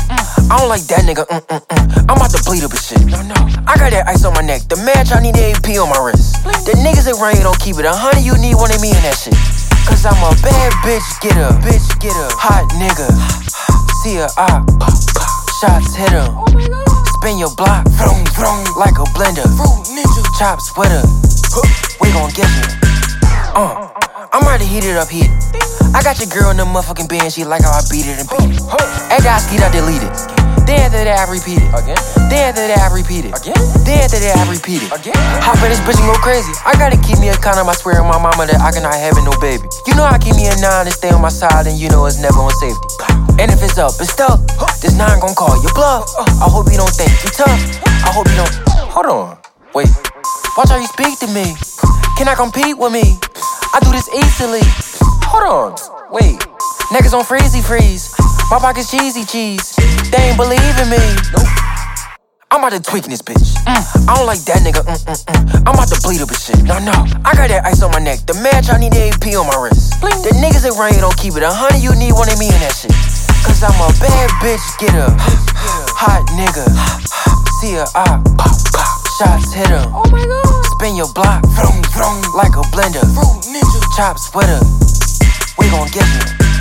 I don't like that nigga, I'm about to bleed up and shit. I got that ice on my neck, the match, I need the AP on my wrist. The niggas around you don't keep it 100, you need one of me in that shit. Cause I'm a bad bitch, get up, hot nigga. See her op, shots hit him. Spin your block, vroom, vroom, like a blender. Chops with her, we gon' get you. I'm ready to heat it up, heat it. I got your girl in the motherfucking band, she like how I beat it and beat it. After I skeet, I delete it. Then after that, I repeat it. Then after that, I repeat it. Then after that, I repeat it. Hop in this bitch and go crazy. I gotta keep me a condom, I swear on my mama that I cannot have no baby. You know I keep me a 9 and stay on my side, and you know it's never on safety. And if it's up, it's stuck. This 9 gon' call you bluff. I hope you don't think you tough. I hope you don't. Hold on, wait. Watch how you speak to me. Can I compete with me? I do this easily. Hold on, wait. Niggas on freezy freeze. My pocket's cheesy cheese. They ain't believe in me. I'm about to tweak in this bitch. I don't like that nigga. I'm about to bleed up and shit. No. I got that ice on my neck. The match, I need the AP on my wrist. The niggas around you don't keep it 100, you need one of me in that shit. Cause I'm a bad bitch, get up. Hot nigga. See her op, shots hit him. Spin your block, vroom, vroom, like a blender. Chops with her, we gon' get you.